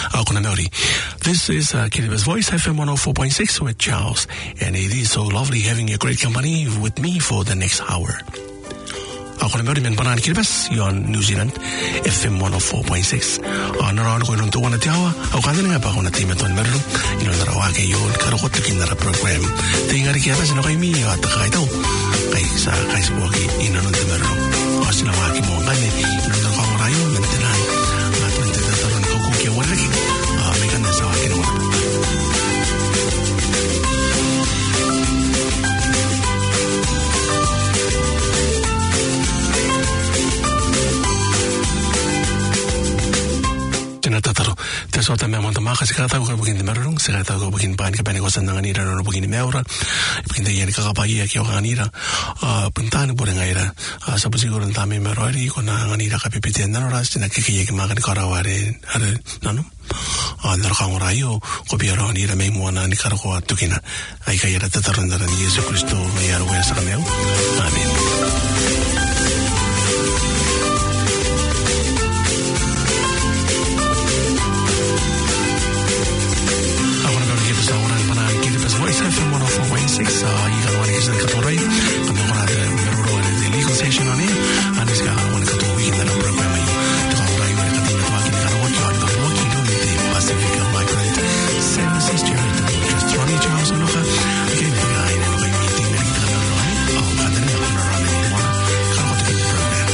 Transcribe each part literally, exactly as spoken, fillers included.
Ako na Maori. This is uh, Kiriba's Voice, F M one oh four point six with Charles. And it is so lovely having a great company with me for the next hour. Ako na Maori men panaan Kiribas, yon New Zealand, F M one oh four point six. Naraan ko yung tuwa na tiawa, ako kanda nga pa ako na tima tuwan meron, ino narawake yun, karukot na kinara program. Tingari kaya pa sino kay mi, at kakaitaw, kay sa kay sa buwaki, ino nung meron. O sinawaki mo ang kani, ino nung kamurayo, mantinan, at mantinataron ko kung kaya wala lagi, may kanda sa waki naman. Tataro, teso ta memang tama kasi kata ko begin merong, sekata ko begin pan ka panikosan ng anira no begin meura, begin de yan kakapagi ak yo kanira, ah puntan po nga ira, sa siguro tami merori ko na anira ka pipitian na oras na kikiye ka makan karaware, are nano. Ah narakang rayo, ko biyaro anira may mo na ni karako at tukina. Ay kaya tataron na ni Yesu Kristo may araw sa kameo. Amen. F M one oh four point six, uh, you can want to get the Katorai, and the one at the legal station on here, and this guy want to go to a weekend that I'm programming. The Katorai, you want to continue talking about what you are the working on the Pacific Migrant Services Charity, just Ronnie Charles and Loka, again, the guy in the meeting, and the Katorai, oh, and then I'm going to run anymore, come on to get the program.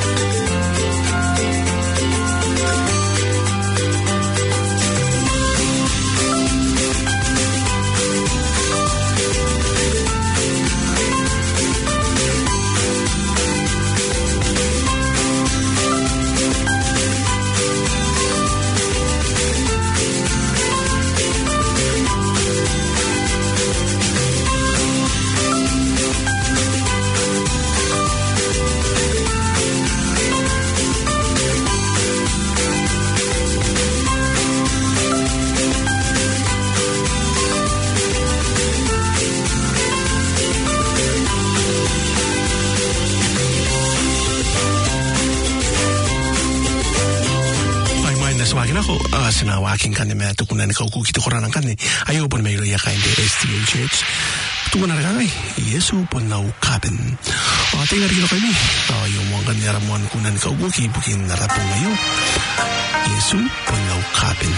Sinawaking kani may tukunan ni kaukuki tukuran ang kani ayaw po na may loya kain di S T A Church tukunan na kagay Yesu po na ukapin o tingnan rin kami yung mga kaniramuan kunan ni kaukuki bukin narapong ngayon Yesu po na ukapin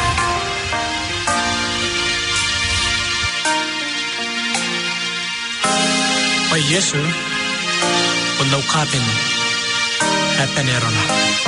o Yesu po na ukapin at panero na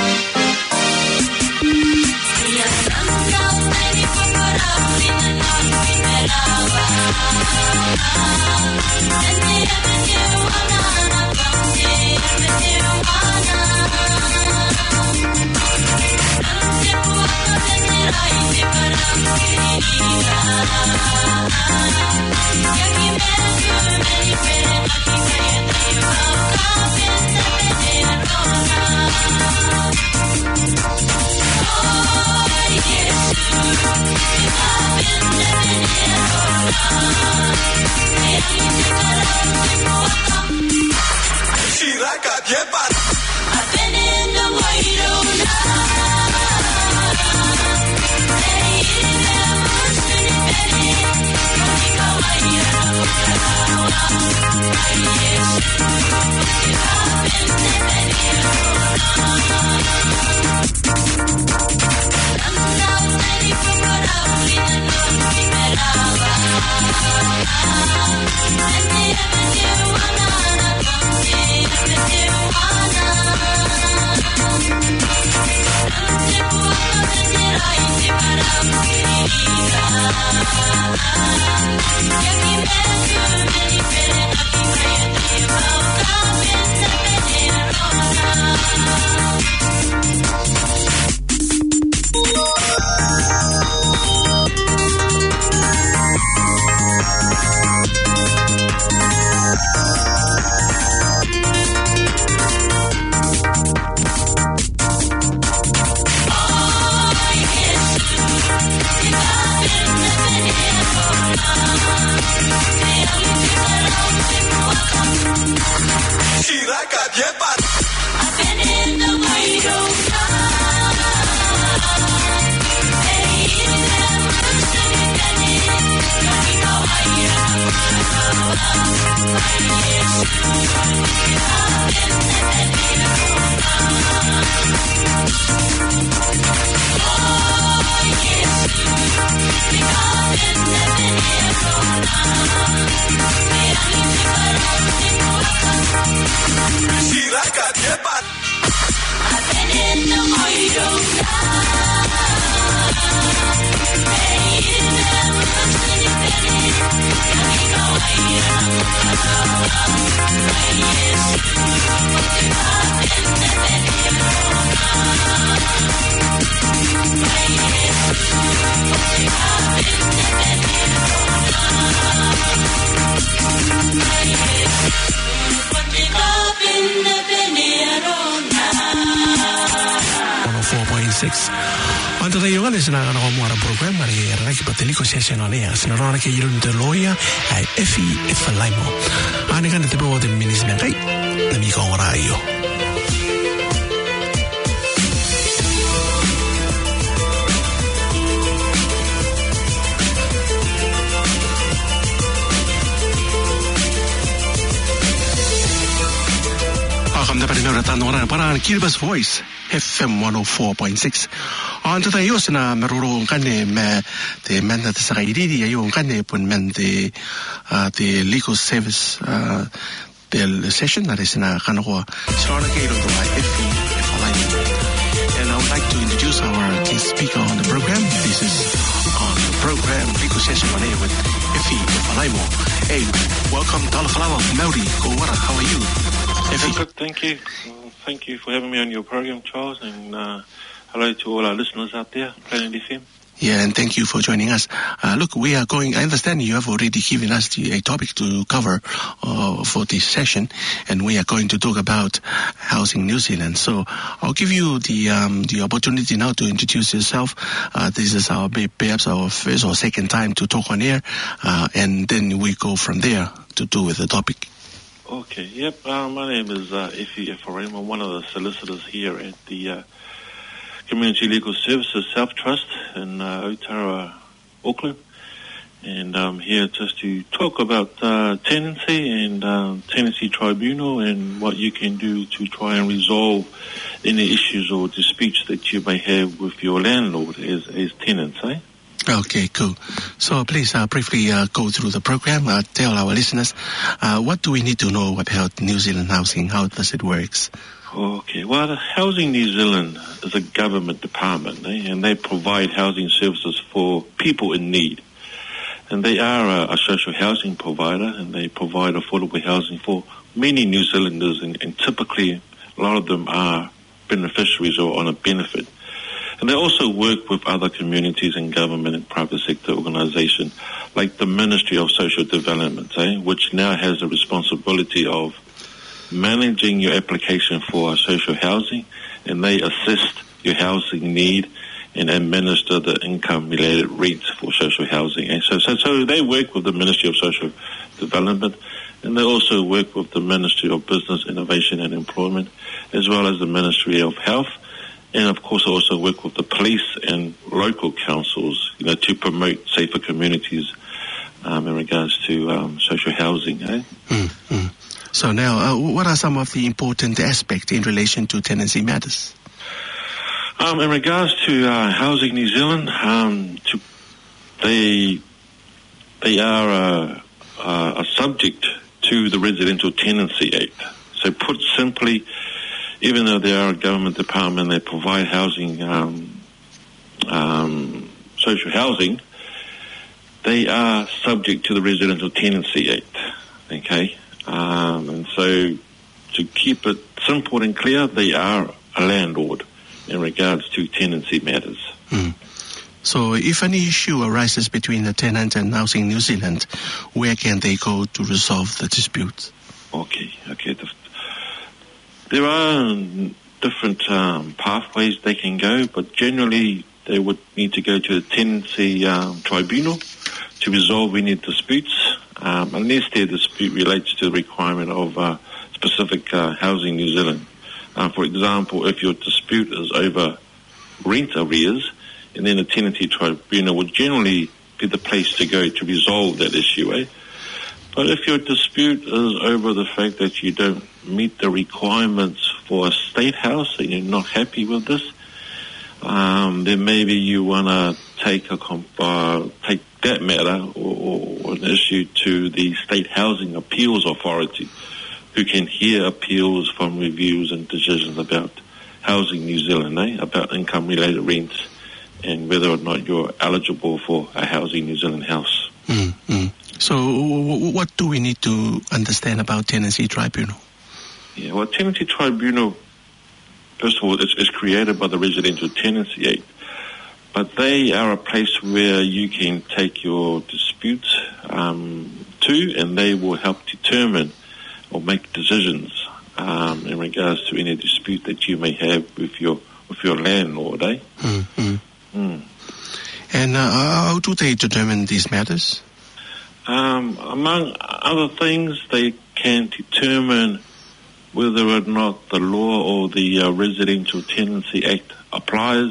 I've been in the white all night. Anta tayo nga na nga nakamura program mari raki pateliko session on air sinarona ke yirun de loya ay F E F Laimo ani kan te bo de minis men kai na mi ko rayo Welcome to Parimera Tanora para Kiribati Voice F M one oh four point six. Anta tayo na maruro kane me the men that sa idea yung kane pun men the uh, the legal service uh, the session that is na kanako sarana ke ro by F E F Laimo. And I would like to introduce our guest speaker on the program. This is on the program legal session on air with F E F Laimo. Hey, welcome to Talafalawa Maori. Ko wara, how are you? Good, thank you. Well, thank you for having me on your program, Charles, and uh, hello to all our listeners out there, Planet F M. Yeah, and thank you for joining us. Uh, look, we are going, I understand you have already given us the, a topic to cover uh, for this session, and we are going to talk about Housing New Zealand. So I'll give you the um, the opportunity now to introduce yourself. Uh, this is our perhaps our first or second time to talk on air, uh, and then we go from there to do with the topic. Okay, yep. Uh, my name is uh, F E F Laimo. I'm one of the solicitors here at the uh, Community Legal Services South Trust in uh, Otara, Auckland. And I'm here just to talk about uh, tenancy and uh, tenancy tribunal and what you can do to try and resolve any issues or disputes that you may have with your landlord as, as tenants, eh? Okay, cool. So please uh, briefly uh, go through the program. Uh, tell our listeners, uh, what do we need to know about New Zealand housing? How does it work? Okay, well, Housing New Zealand is a government department, eh? And they provide housing services for people in need. And they are a, a social housing provider, and they provide affordable housing for many New Zealanders, and, and typically a lot of them are beneficiaries or on a benefit. And they also work with other communities and government and private sector organisations like the Ministry of Social Development, eh, which now has the responsibility of managing your application for social housing, and they assist your housing need and administer the income-related rates for social housing. Eh. So, so, so they work with the Ministry of Social Development, and they also work with the Ministry of Business, Innovation and Employment, as well as the Ministry of Health. And, of course, I also work with the police and local councils, you know, to promote safer communities um, in regards to um, social housing. Eh? Mm-hmm. So now, uh, what are some of the important aspects in relation to tenancy matters? Um, in regards to uh, Housing New Zealand, um, to, they they are uh, uh, a subject to the Residential Tenancy Act. So put simply, even though they are a government department, they provide housing, um, um, social housing, they are subject to the Residential Tenancy Act, okay? Um, and so to keep it simple and clear, they are a landlord in regards to tenancy matters. Mm. So if any issue arises between the tenant and Housing New Zealand, where can they go to resolve the dispute? Okay, okay. The, There are different um, pathways they can go, but generally they would need to go to the tenancy um, tribunal to resolve any disputes, um, unless their dispute relates to the requirement of uh, specific uh, Housing New Zealand. Uh, for example, if your dispute is over rent arrears, and then the tenancy tribunal would generally be the place to go to resolve that issue, eh? But if your dispute is over the fact that you don't meet the requirements for a state house and you're not happy with this, um, then maybe you want to take a comp- uh, take that matter or, or an issue to the State Housing Appeals Authority, who can hear appeals from reviews and decisions about Housing New Zealand, eh? about income-related rents and whether or not you're eligible for a Housing New Zealand house. Mm-hmm. So w- what do we need to understand about Tenancy Tribunal? Yeah, well, Tenancy Tribunal, first of all, it's, it's created by the Residential Tenancy Act, but they are a place where you can take your disputes um, to, and they will help determine or make decisions um, in regards to any dispute that you may have with your with your landlord, eh? Mm-hmm. Mm. And uh, how do they determine these matters? Um, among other things, they can determine whether or not the law or the uh, Residential Tenancy Act applies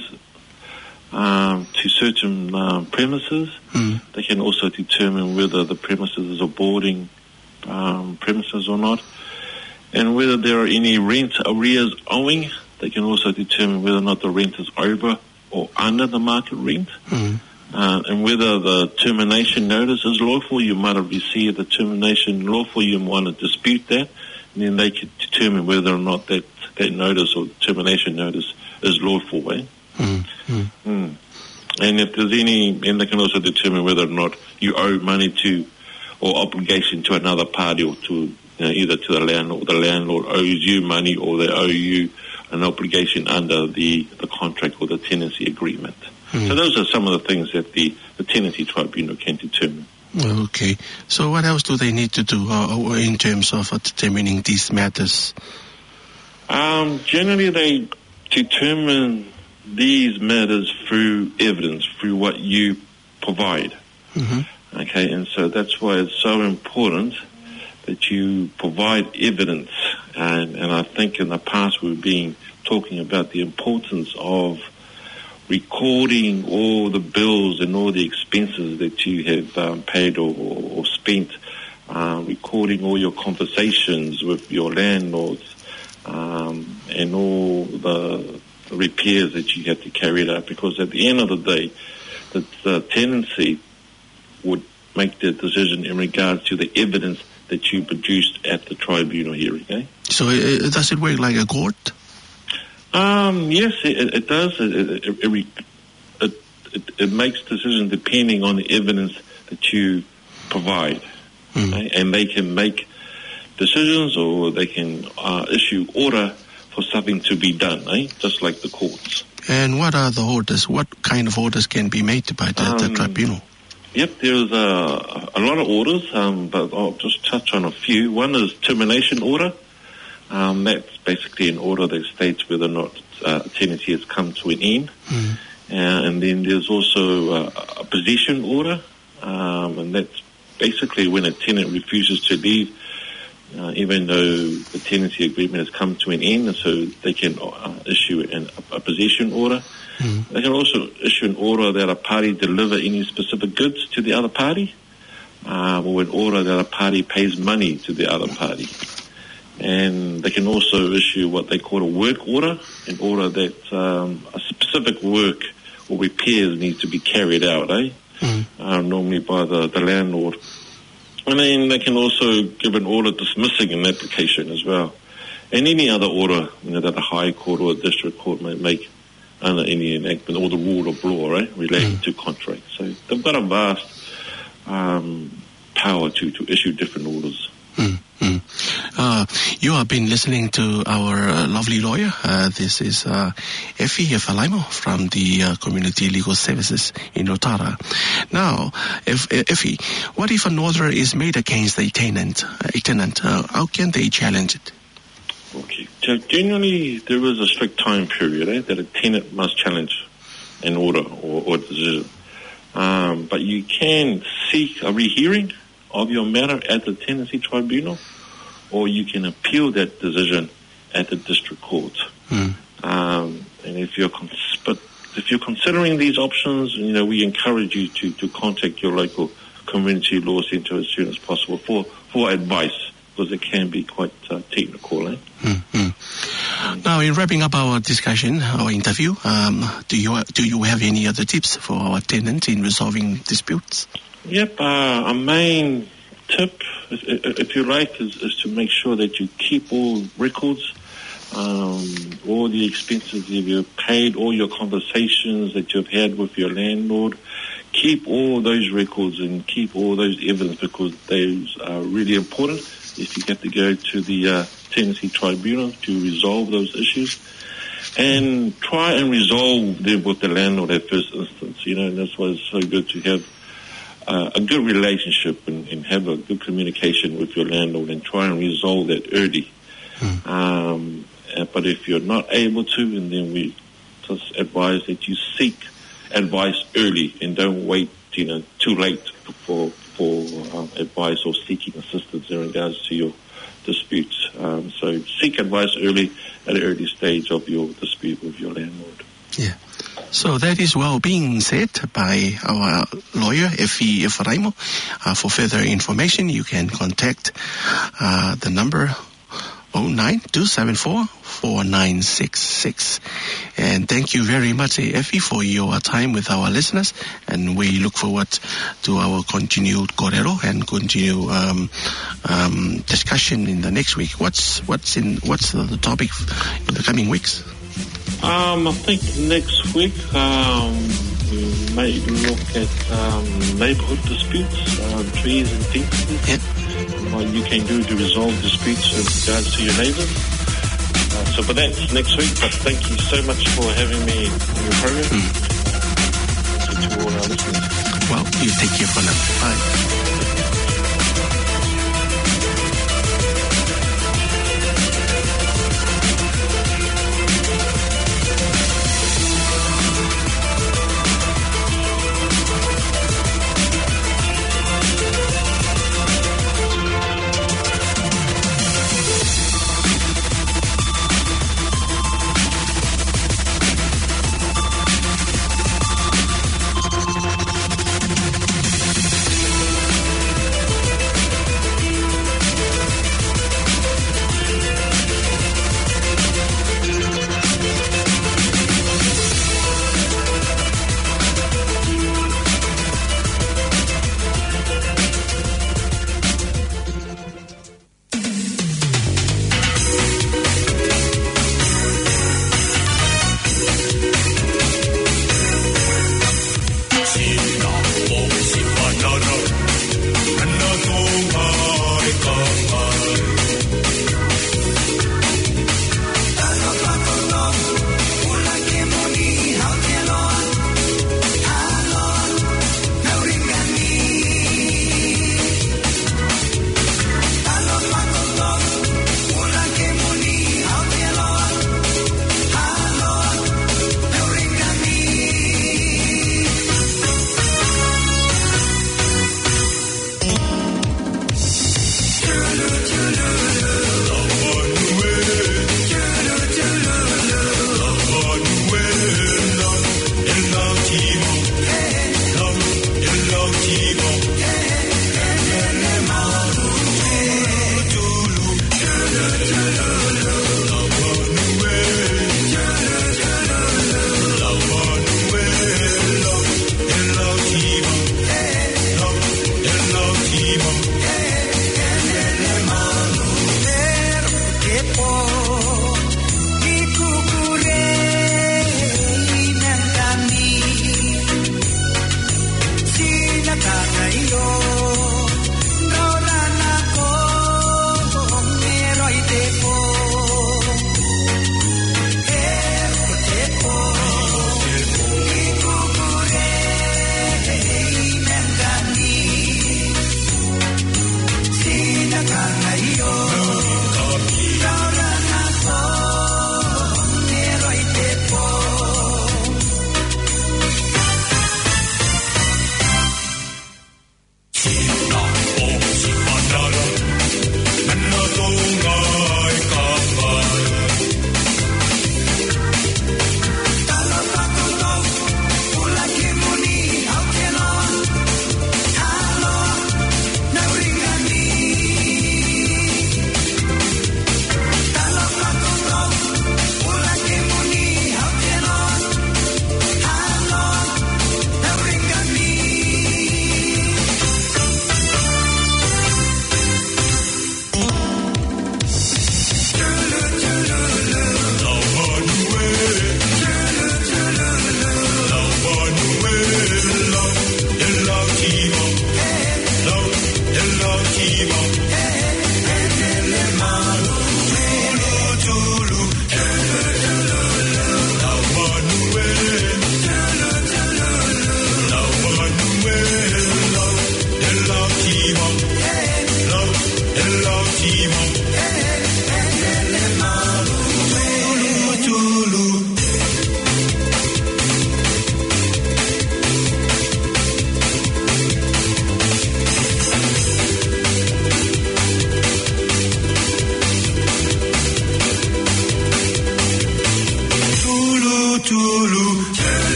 um, to certain um, premises. Mm. They can also determine whether the premises is a boarding um, premises or not, and whether there are any rent arrears owing. They can also determine whether or not the rent is over or under the market rent. Mm. Uh, and whether the termination notice is lawful. You might have received the termination lawful, you want to dispute that, and then they can determine whether or not that, that notice or termination notice is lawful. Eh? Mm, mm. Mm. And if there's any, and they can also determine whether or not you owe money to or obligation to another party, or to, you know, either to the landlord, or the landlord owes you money, or they owe you an obligation under the, the contract or the tenancy agreement. Mm. So those are some of the things that the, the Tenancy Tribunal can determine. Okay. So what else do they need to do uh, in terms of uh, determining these matters? Um, generally, they determine these matters through evidence, through what you provide. Mm-hmm. Okay, and so that's why it's so important that you provide evidence. And, and I think in the past we've been talking about the importance of recording all the bills and all the expenses that you have um, paid or, or, or spent, uh, recording all your conversations with your landlords, um, and all the repairs that you have to carry out, because at the end of the day, the, the tenancy would make the decision in regards to the evidence that you produced at the tribunal hearing. Eh? So uh, does it work like a court? Um, yes, it, it does. It, it, it, it, it, it makes decisions depending on the evidence that you provide. Mm. Okay? And they can make decisions, or they can uh, issue order for something to be done, eh? Just like the courts. And what are the orders? What kind of orders can be made by the, um, the tribunal? Yep, there's a, a lot of orders, um, but I'll just touch on a few. One is termination order. Um, that's basically an order that states whether or not uh, a tenancy has come to an end. Mm. Uh, and then there's also uh, a possession order, um, and that's basically when a tenant refuses to leave, uh, even though the tenancy agreement has come to an end, and so they can uh, issue an, a, a possession order. Mm. They can also issue an order that a party deliver any specific goods to the other party, uh, or an order that a party pays money to the other party. And they can also issue what they call a work order, an order that um, a specific work or repairs need to be carried out, eh? Mm. Uh, normally by the, the landlord. And then they can also give an order dismissing an application as well. And any other order, you know, that a high court or a district court may make under any enactment or the rule of law, eh, relating mm. to contracts. So they've got a vast um, power to, to issue different orders. Mm, mm. Uh, you have been listening to our uh, lovely lawyer. Uh, this is uh, Effie Falaimo from the uh, Community Legal Services in Otara. Now, if, Effie, what if an order is made against a tenant? A tenant, uh, how can they challenge it? Okay. So generally, there is a strict time period eh, that a tenant must challenge an order or, or decision. Um, but you can seek a rehearing of your matter at the Tenancy Tribunal, or you can appeal that decision at the district court. Mm. Um, and if you're cons- but if you're considering these options, you know, we encourage you to, to contact your local community law centre as soon as possible for, for advice, because it can be quite uh, technical. Eh? Mm-hmm. Now, in wrapping up our discussion, our interview, um, do you do you have any other tips for our tenants in resolving disputes? Yep, uh, our main tip, if you like, is, is to make sure that you keep all records, um, all the expenses that you've paid, all your conversations that you've had with your landlord. Keep all those records and keep all those evidence, because those are really important if you have to go to the uh, tenancy tribunal to resolve those issues. And try and resolve them with the landlord at first instance. You know, and that's why it's so good to have uh, a good relationship and, and have a good communication with your landlord and try and resolve that early. Mm. Um, but if you're not able to, and then we just advise that you seek advice early and don't wait, you know, too late for for um, advice or seeking assistance in regards to your disputes. Um, so seek advice early at an early stage of your dispute with your landlord. Yeah. So that is well being said by our lawyer, Effie Efraimo. Uh, for further information, you can contact uh, the number oh nine two seven four four nine six six. And thank you very much, Effie, for your time with our listeners. And we look forward to our continued korero and continue um, um, discussion in the next week. What's what's in what's the, the topic in the coming weeks? Um, I think next week um, we may look at um, neighbourhood disputes, uh, trees and things. Yep. What you can do to resolve disputes in regards to your neighbours. Uh, so, but that's next week. But thank you so much for having me on your program. Mm. To all our listeners. Well, you take care for now. Bye.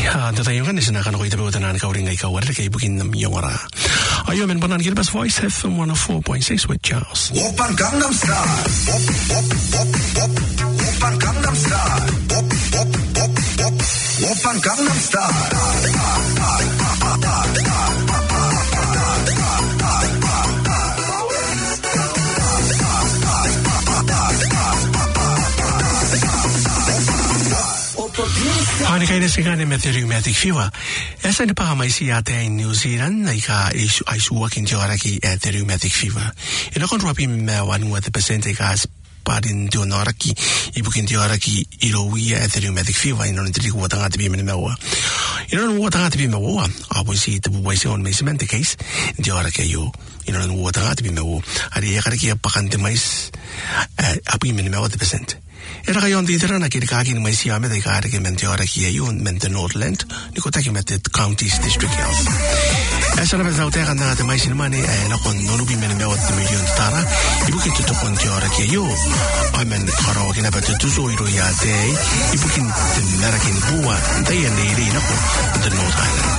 Tatayungan is nakakita na kauring ay kawar kay bukin ng yongara. Ayo men banan Kilbas Voice F M one oh four point six with Charles. Open Gangnam Style. Op op op op. Open Gangnam Style. Op op op op. Open Gangnam Style. Hani kayo na sigane met rheumatic fever. Esa ni pa kamay siya in New Zealand na ika ay suwak in Joraki at rheumatic fever. Ina kon rapi me one with the percent ikas padin to noraki ibukin Joraki irowi at rheumatic fever in on the water at be mewa. In on water at be mewa. I will see the boys on measurement the case Joraki you. In on water at be mewa. Ari yakaraki apakante mais api mewa the percent. Era kayon dito na nakikita may siya may dekade kay Mentiora kiya yun Mente Northland ni ko tayo met counties district health. Esa na sa utang na natin may sinumani ay nakon nulubi men mewat million tara ibukin to Mentiora kiya yo. Amen karo kinaba to tuso iro ya day ibukin merakin buwa dayan ni ri nako the North Island.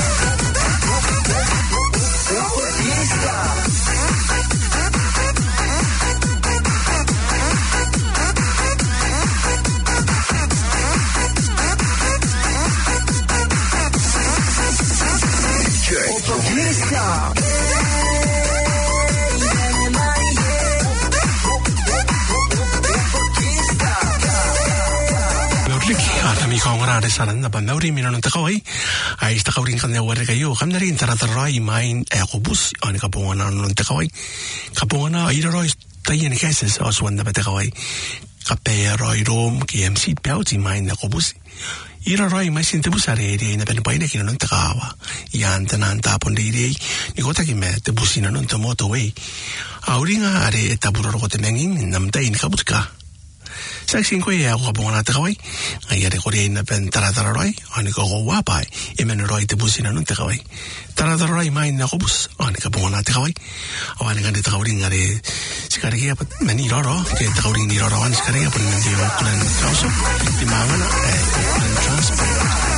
Kami kau ngerada saran apa nauri minum takawai, ais takawin kan nyawa kayu, kan dari intara terai main ekobus, ani kapungan anu takawai, kapungan air roi tayen cases aswan dapat takawai, kape roi rom K M C pauti main ekobus. Ira roi mai sinte busare de na pen paine kino non takawa. Yan tanan tapon de de ni kota ki me te busina non te motorway. Auringa are taburo ko te mengin nam tain kabutka. Saksin ko ya ko bona takawai. Ai are ko re na pen taratara roi ani ko wa pai. Emen roi te busina non takawai. Taratara roi mai na kobus ani ka bona takawai. Awani kan de takawin are sikari ya pat mani roro ke takawin ni roro an sikari ya pun nanti kulan kauso di mana eh kulan transport.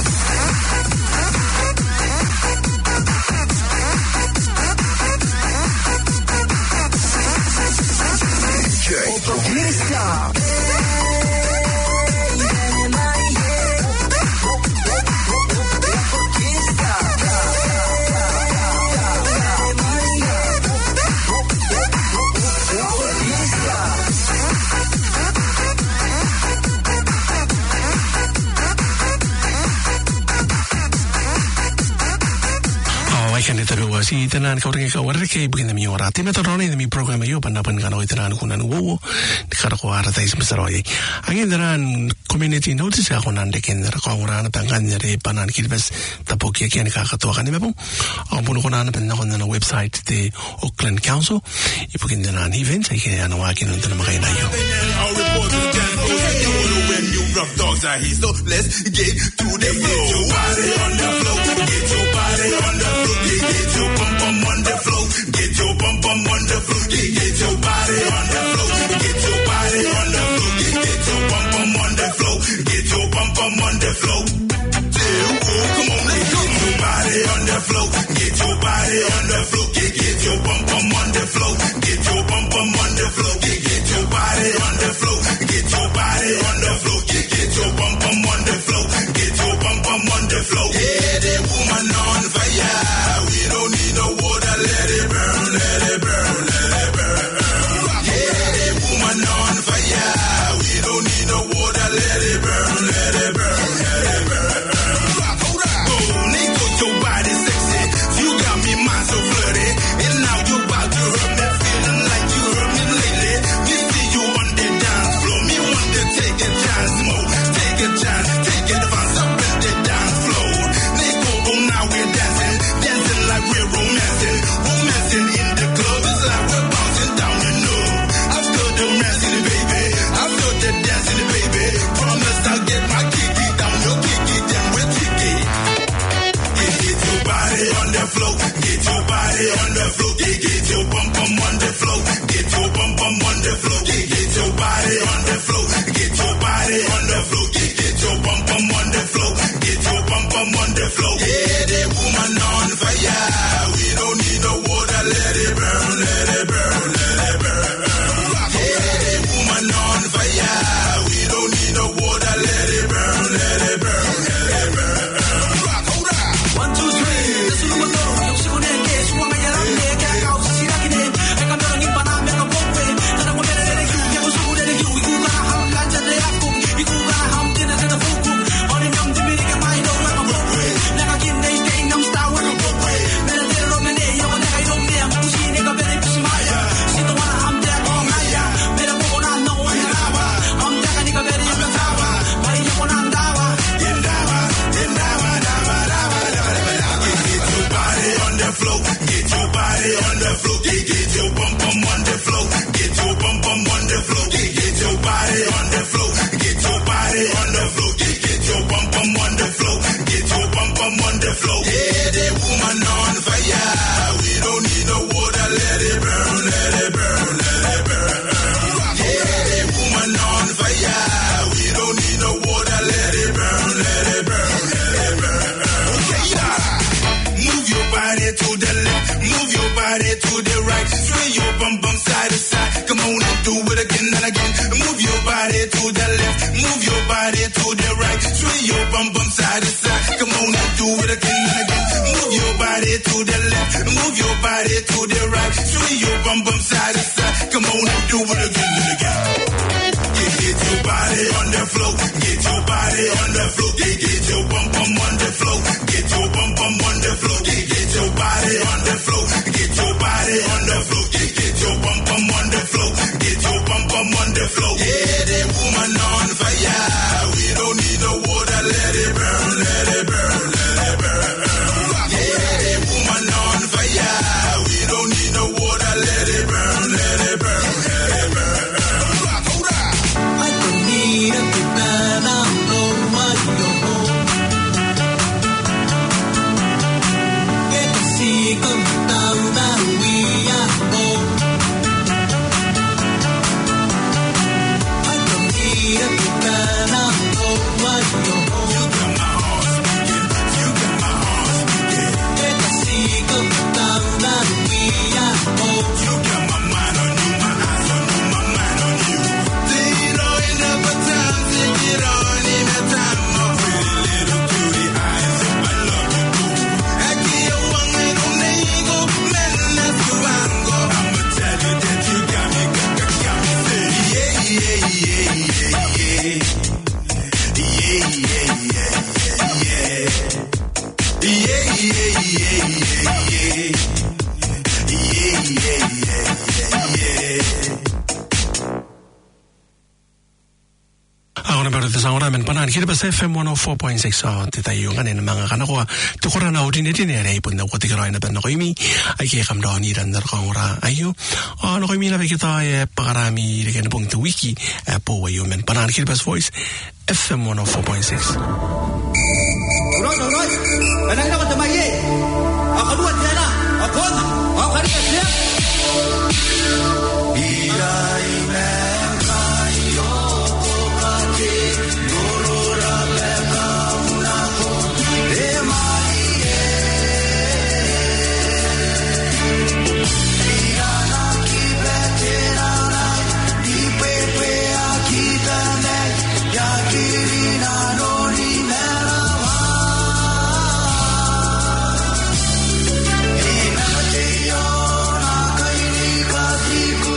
Kan tabi wasi tanan kau ringi kau warga kei begini mi ora ti metorone mi program yo panda pan kan oi tanan kunan wo dikar ko arata is mesaroi angin tanan community notice ako nan deken ra ko ora na tangan re panan Kilbas tapoki kian ka ka to kan me po ang puno ko na na na na website de Auckland Council ipukin tanan events ay kaya na wakin nun tanan makay na yo. Rough dogs are here, so let's get to the floor. Get your body on the floor. Get your body on the floor. Get your bum bum on the floor. Get your bum bum on the floor. Get your body on the floor. Get your body on the floor. Get your bum bum on the floor. Get your bum bum on the floor. Come on, let's go. Get your body on the floor. Get your body on the floor. Get your bum bum on the floor. Get your bum bum on the floor. Get your body on the floor. Get your body on the floor. Get your bum bum on the floor. Get your bum bum on the floor. Yeah, the woman on fire. We don't need no water. Let it burn, let it burn, let it burn. Yeah, the woman on fire. We don't need no water. Let it burn, let it burn, let it burn. Hold up. Oh, nigga, your body sexy. You got me mind so flirty. And now you about to hurt me. Feeling like you hurt me lately. Me see you on the dance floor. Me want to take a chance more. Take a chance, take advance up in the dance floor. Nigga, oh now we're dancing. Dancing like we're romancing. Romancing in the club. It's like we're bouncing down the knob. I feel the dancing, baby. I feel the dancing, baby. Promise I'll get my kiki down. Your kiki down with kiki. Get, get your body on the floor. Get your body on the floor. Get, get your bum bum on the floor. Get your bum bum on the floor. Get, get your body on the floor. Get your body on the floor. Get, get your bum bum on the floor. Get your bum bum bum on the floor. Yeah, the woman on fire. We don't need no water, let it burn, let it burn, let it burn. Yeah, the woman on fire. We don't need no water, let it burn, let it burn, let it burn. One, two, three. This is what I'm doing. You should get this. Woman, you're on there. Can't go. See, I can hear. I can tell you, but I'm in a boat way. Then I'm better than you. You was good than you. You got a hum, like the day I cook. You got a hum, dinner in the food cook. On the young Dominican mind, don't like a boat way. Like I get they day, I'm star with a boat way. Better than a man, you're on the I don't care. I'm pushing nigga, better push my eye. See the one I'm there, all my eye. Better go on, I know what you're about. I'm there, nigga, better in the tower. But you want to dawa. In dawa, in dawa, dawa, dawa, dawa, dawa. Get your body on the floor. Get your body on the floor. Get, get your bum bum on the floor. Get your bum bum on the floor. Get, get your body on the floor. Get your body on the floor. Get, get your bum bum on the floor. Get your bum bum on the floor. Yeah, the woman on fire. We don't need no water. Let it burn, let it burn, let it burn. Yeah, the woman on fire. We don't need no water. Let it burn, let it burn, let it burn. Okay, yeah. Move your body to the left. Move your body to the right. Swing your bum bum side to side. Come on and do it again and again. Move your body to the left. Move your body to the right. Swing your bum bum side to side. Come on and do it again and again. Move your body to the left. Move your body to the right. Swing your bum bum side to side. Come on and do it again and again. Get, get your body on the floor. Get your body on the floor. Get, get your bum bum on the floor. Get your bum bum on the floor. Get, get your body on the floor. Get your body on the floor. Get, get your bum bum on the floor. Get your bum bum on the floor. Yeah, the woman on fire. We don't need no water. Let it burn, let it burn, let it burn. Yeah, the woman on fire. We don't need no water. Let it burn, let it burn, let it burn. I don't need a big man. I know what you're home. Get to see come down that we are home. I don't need a big man. I know what you're home. You got my heart speaking. You got my heart speaking. Get to see come down that we are home. You got my mind on you, my eyes on you, my mind on you. Take it all in the time, take it all in the time. My pretty little cutie eyes, I love you too. Aquí yo wanna go nego, man, that's who I'm go. I'ma tell you that you got me, got, got, got me say yeah, yeah, yeah, yeah, yeah. Yeah, yeah, yeah, yeah, yeah. Yeah, yeah, yeah, yeah, yeah. Yeah, yeah, yeah, yeah, yeah. Ako na pero sa oras men panan kiri bas F M one oh four point six so tita yung kanin mga kanako tukura na udin din ere ipon na kwati karo na ben ko imi ay kaya kam do ni dan ko ora ayo ano ko imi na kita e pakarami de ken pong to wiki po wayo men panan kiri bas voice F M one oh four point six. Roy, Roy, anak nak macam mana? Aku buat dia lah. Aku, aku ni dia. Yo,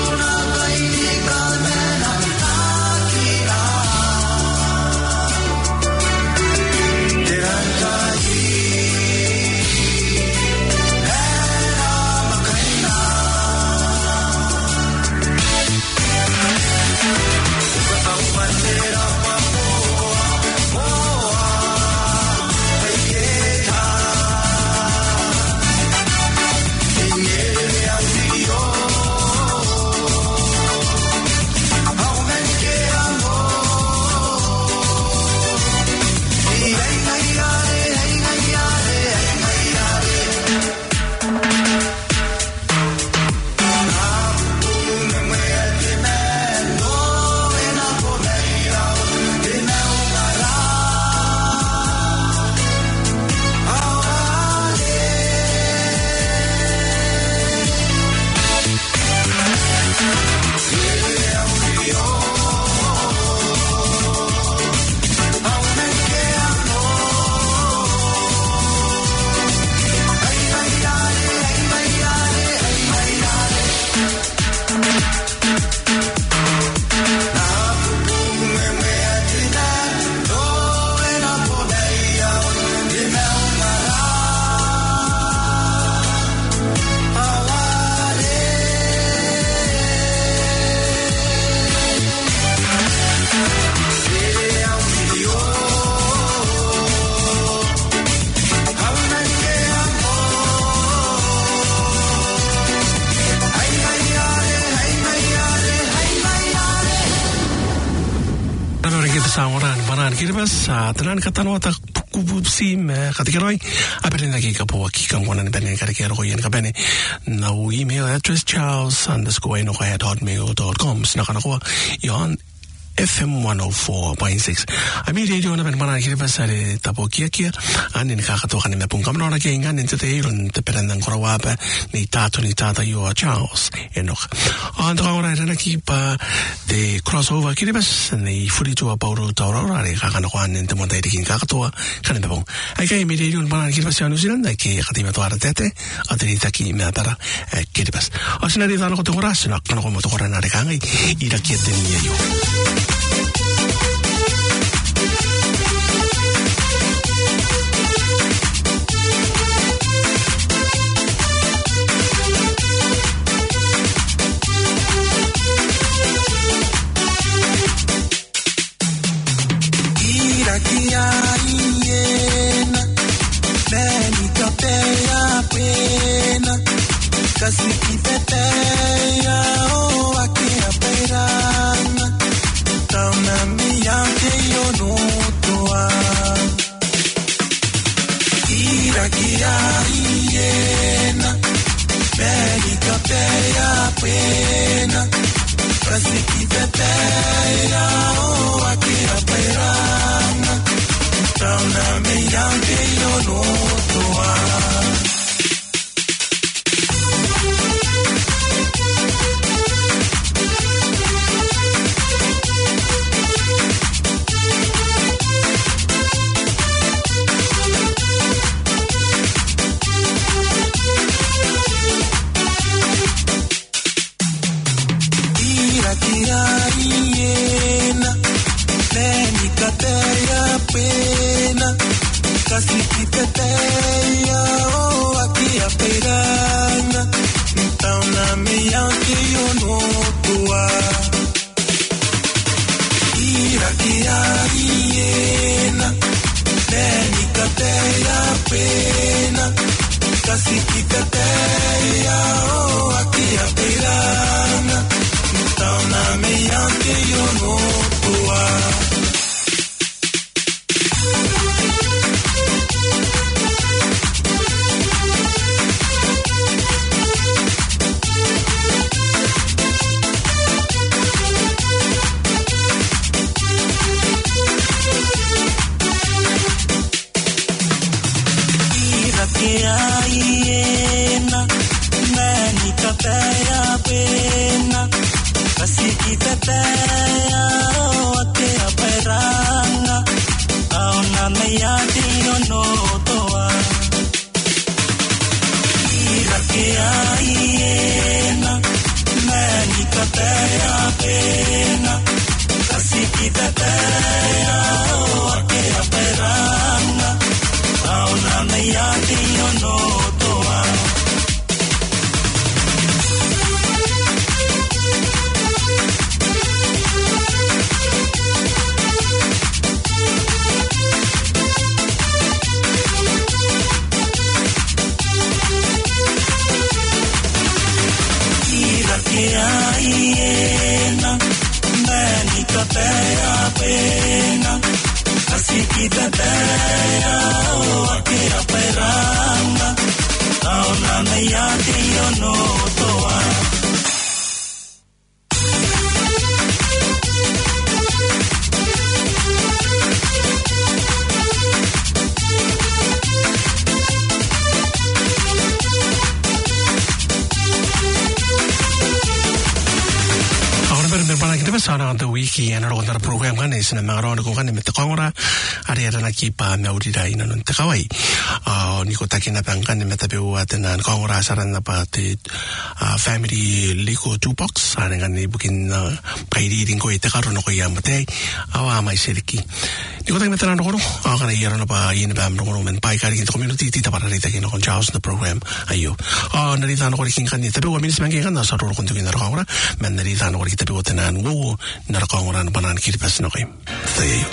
Sawaran Banan Kiribas, Tanan Katanota Kububsim, Katikaroi, Apenaki Kapo, Kikan, Ben Katikero, and Kabene. Now email address Charles underscore no at hotmail dot com. Snakanawa, yon. F M one oh four point six. Ami radio na mana kiribas sa tapo kia kia. Anin kakatokan ni mapung kamera na kaya nganin sa tayo ron teperan ng korawapa ni tato ni tata yo Charles Enoch. Ang takawara na nakipa de crossover kiribas ni furito pauro taurora ni kakanakuan ng tamonta itikin kakatoa kanin mapung. Ay kaya mi radio na mana kiribas sa New Zealand ay kaya katima to aratete at nitaki mapara kiribas. O sinarita na ko tunguras na kanako mo tukura na rekangay irakiet din niya yo. Kasi kipetea o ake aperana tauna miyake yo no toa ira kia iena Amerika pea pena kasi kipetea o ake aperana tauna miyake yo no toa. Kasi kipetea o aki aperana ntauna miyake yo no toa ira kia iena neni katea pena kasi kipetea o aki aperana ntauna miyake yo no toa. Sana the wiki and around the program kan is na mga ko kan met kongora ari ara nakipa maudira ina nun takawai uh niko takina pangkan met tabu atenan kongora saran na pati family liko two box ana kan ni bukin paidi din ko itakaro no ko yamate awa mai seriki niko takina tanan ko kana yero no pa ina bam no men pai kari community tita para rita kino kon Charles the program ayo ah narita no ko kin kan ni tabu wa minis mangi kan na sa ro kon tukin na kongora men narita no ko tabu tenan wo narakongran banan kiribas no kay tayo.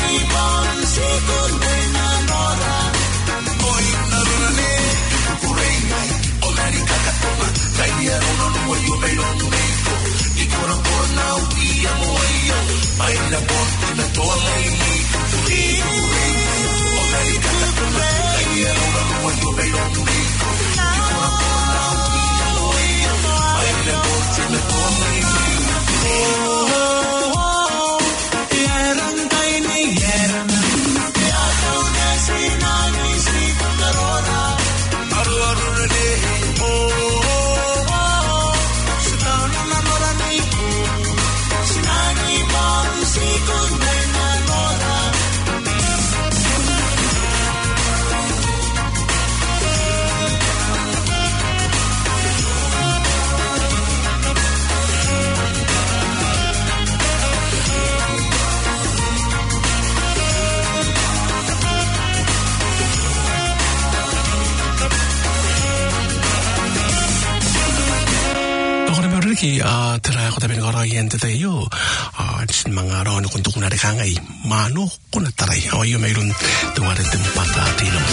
ki a tera ko taben ngara yen te yo a sin mga ron kun tu kuna de kangai mano kuna tarai o yo meirun tu are tempata tinos.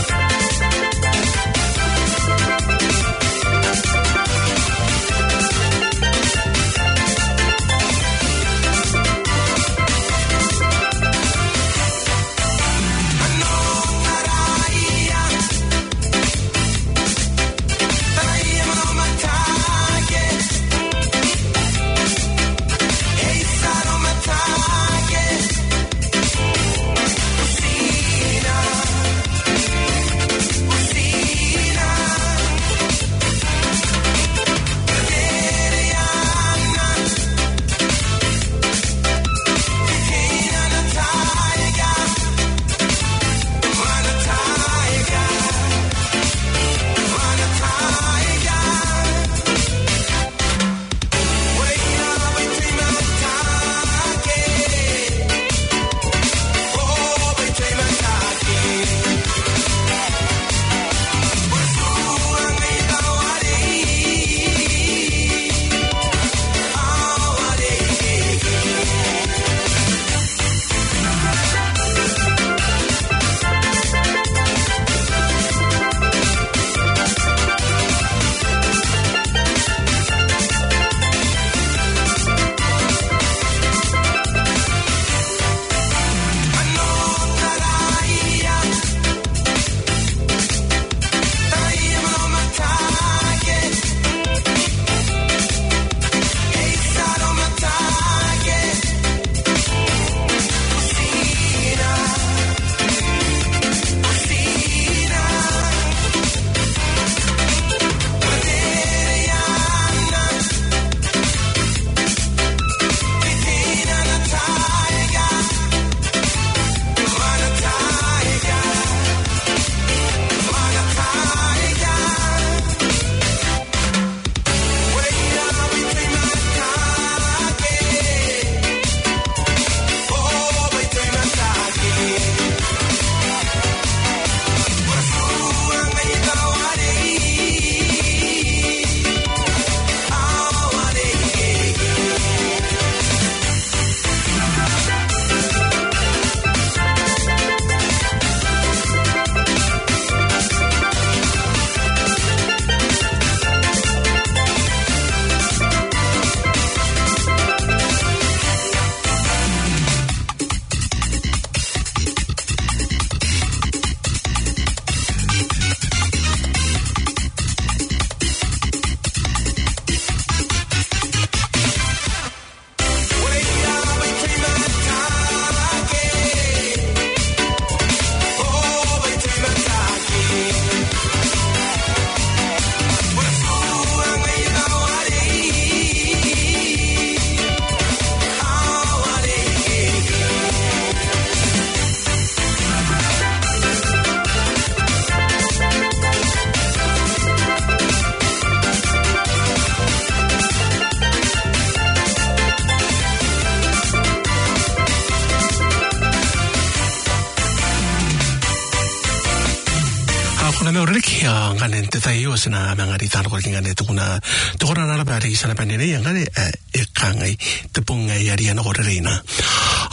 Nganen te tai o sina mangari tan ko ngane tu kuna to ora na ba ri sana panene ngane e kangai te punga yari na ko reina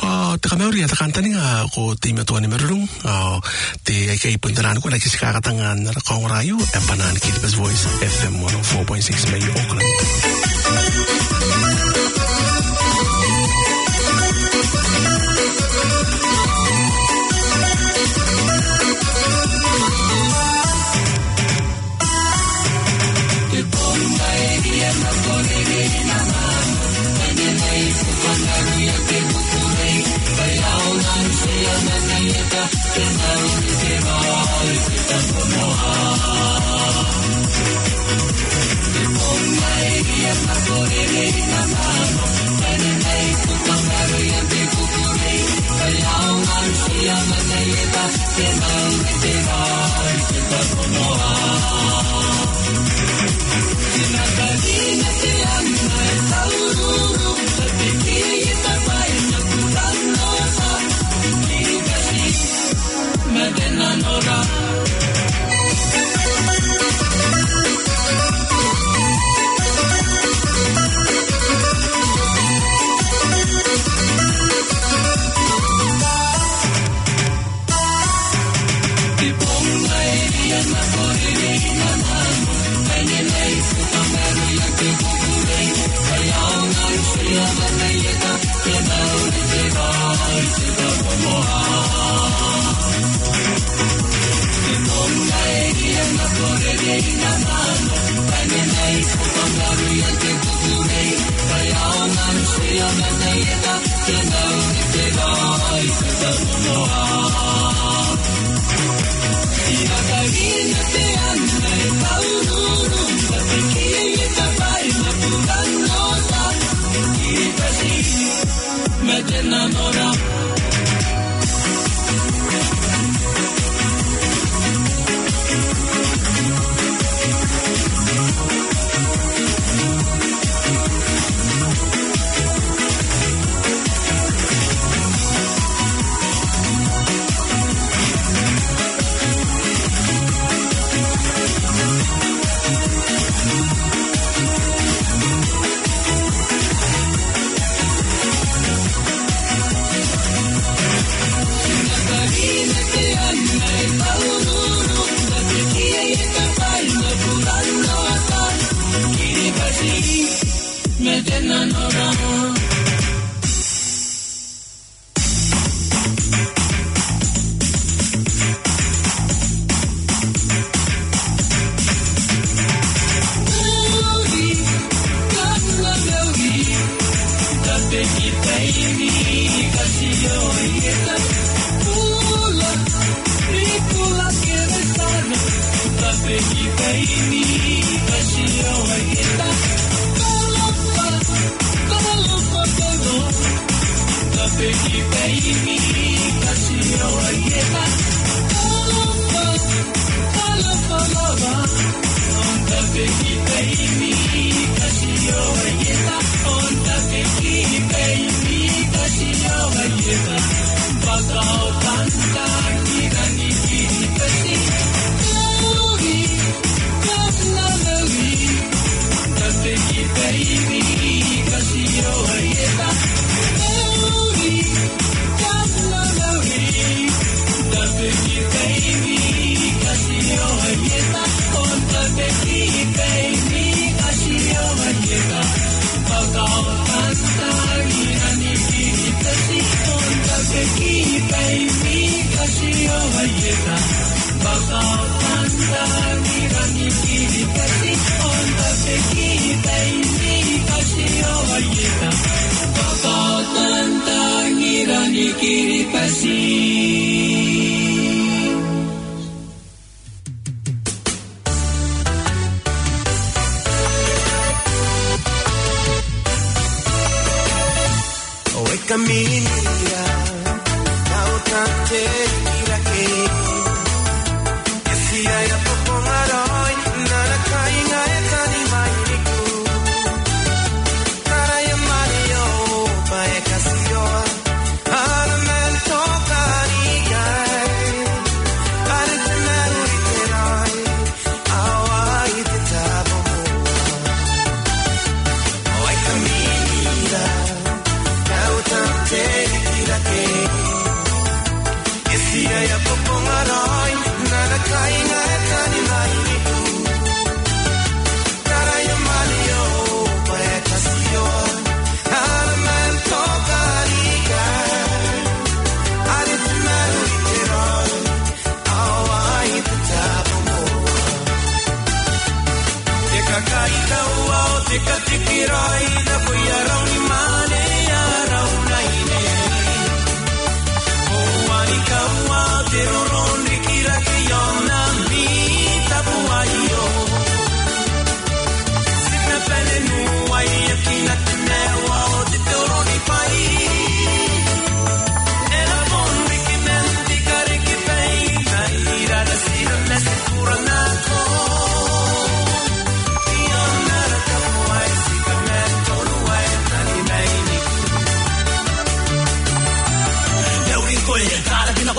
ka te kameuri ata kantaninga ko te metua ni merurung te ai kai puntaran ko na kisika katangan na kaungrayu e panan Kiribati Voice F M one oh four point six May Auckland.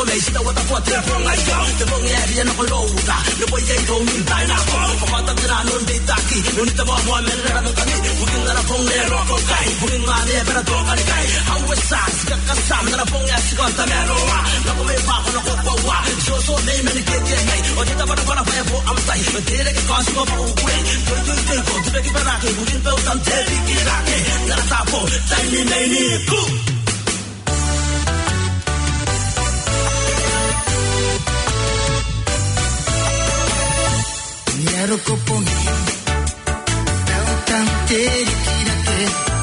美食的我的火天风来搞，这风也别那个路的，你不也有明白那风，我把它给那弄的打起，你的妈妈没那个东西，我跟那风来罗口盖，我跟妈的别那多个盖，好我啥是个个啥，那风也是个什么路啊，那我没把我那火爆啊，说说没没你给给没，我听到把那把那白布安排，我听那个高兴我不会，对对对，我这边给把那给我跟都当这里给那给，那啥风在你没你不。 Ero koponi, tau tante rikirake,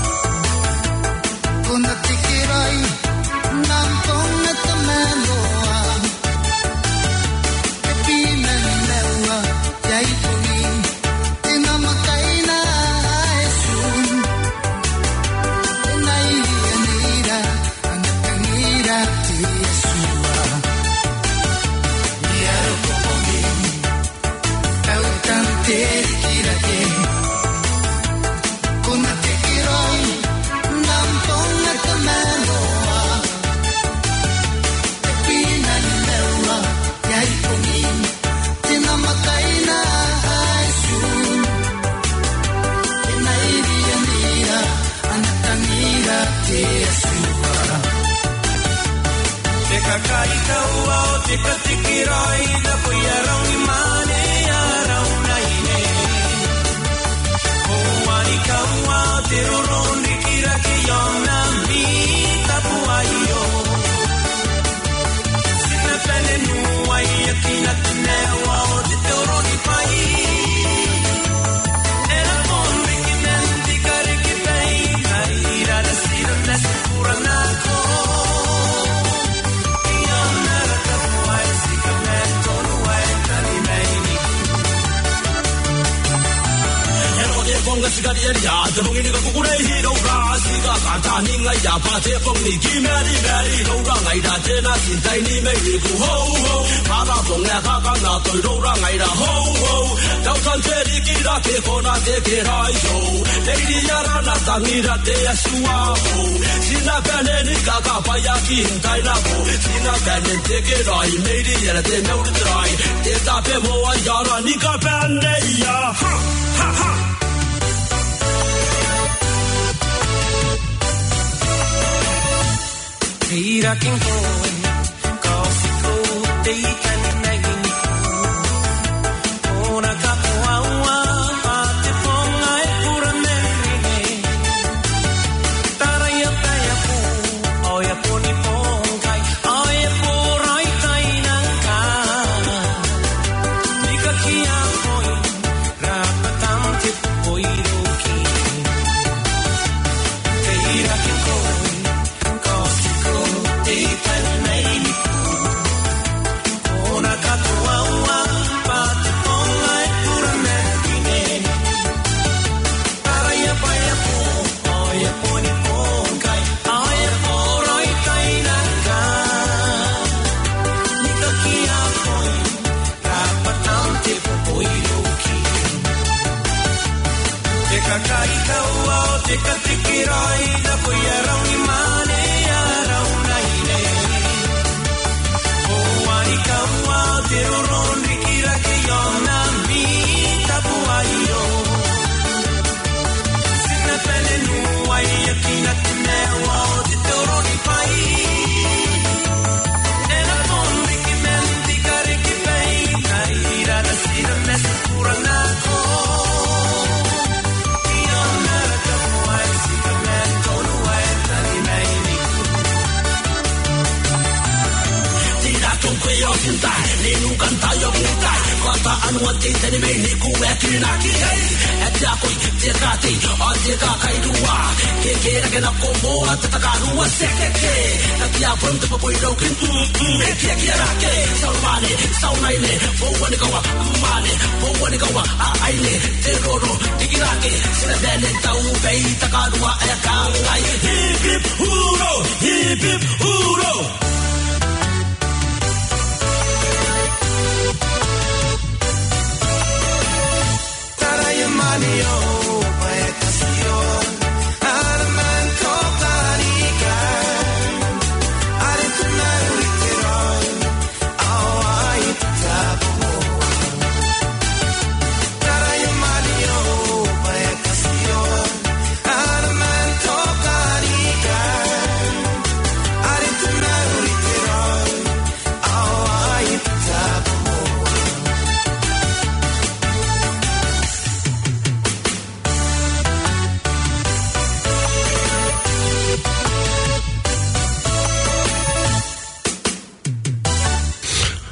kona tikirai, nampong at amaloa, kapina nilawa, yay pungin, tinamakay na esun, naiyanira, anakangira ti Yesua. Ero koponi, tau tante rikirake, kona tikirai, nampong at amaloa, kapina nilawa, yay pungin, tinamakay na esun, naiyanira, anakangira ti Yesua. Teka kaitau au teka tikirai na puyarang imane arau na ine. Kuwani kawa teroron rikira ke yona mi tapu ayo. Sina pene nuai yakina tinewa o teroron ipai. Era pon rikinen tikare ke pei kaira na sira na sikura nako. Phong sigari ya, the hong ni ka kukure hiro ra, siga kanta ni ngai ya pa te phong ni ki meri meri, ro ra ngai da te na sin tai ni mei ni ku ho ho, pa ra phong ya ka ka na toi ro ra ngai da ho ho, dau san te ri ki ra ke ko na te ke rai yo, te ri ya ra na ta ni ra te Yesua ho, sina ka ne ni ka ka pa ya ki tai na ho, sina ka ne te ke rai mei ri ya te no ri trai, te ta pe mo ya ra ni ka pa ne ya, ha ha ha. Tira quem foi, qual ficou, deita nem niku. Ona kapuaua, pate fonga e pura merine. Taraya taya pu, oia poni pongai, oia purai tainanka. Nika kia foi, rapatam te poiroki. Tira quem foi. Tika tikirai na puyarang imane arau na ine. Kuwani kawa teroron rikira ke yona mi tapu ayo. Sina pele nuai yakina tinewa o te teroron ipai. Ena pon riki menti ka riki pei, kaira na sira mesa kurang nako. Ni nukan tayo kitai, kata anuan tinte ni mei ni kuwe kinaki hey. Eti akoi tekati, on teka kai dua, keke na kena komboa tetaka rua sekeke. Nati apun te papoi rokin, mm mm, kia kia rake. Sau mane, sau naile, powa ni kawa mane, powa ni kawa aile, teroro tikirake. Sina bene tau pei taka rua e kangai. Hip hip huro, hip hip huro. Manio, paetación, arman coplanica, arentunaru literal,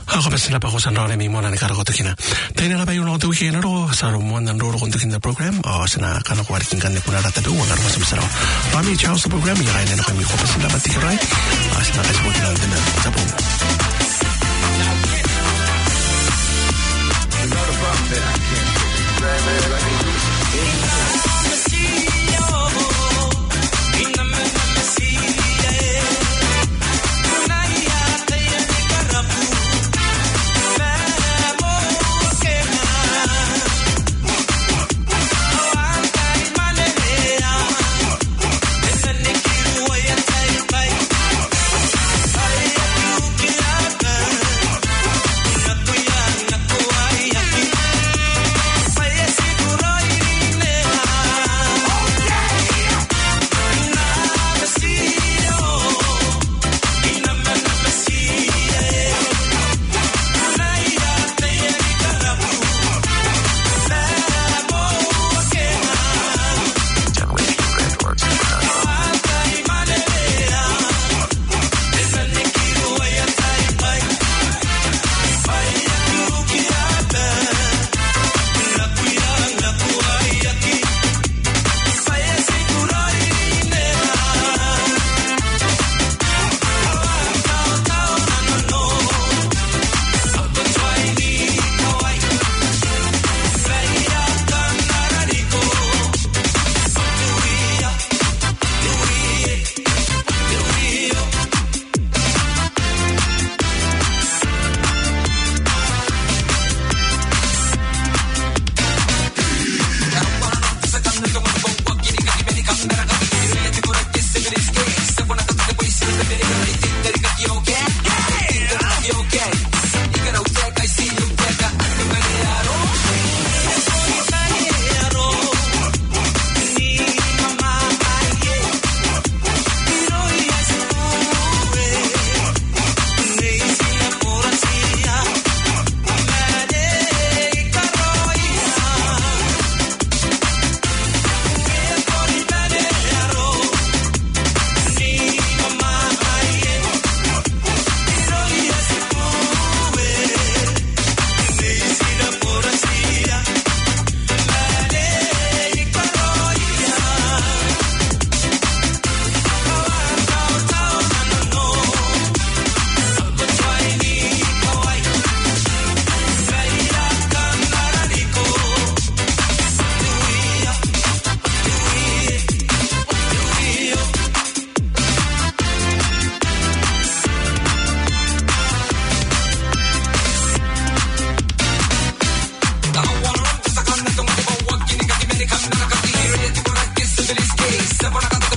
Ako pa sila pa ko sa nore mi mo na nakara ko tukina. Tayo na ba yung mga tuwi na ro sa rumuan ng roro kung tukin na program o sana kana ko arikin kan po na ratado ang arwa sa masaraw. Pami chow sa program yakay na kami ko pa sila batikaray. Sana kasi mo kinang din na sa po. Another problem that I can't fix. Right, man, like they do.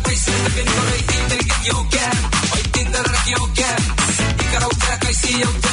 Yo,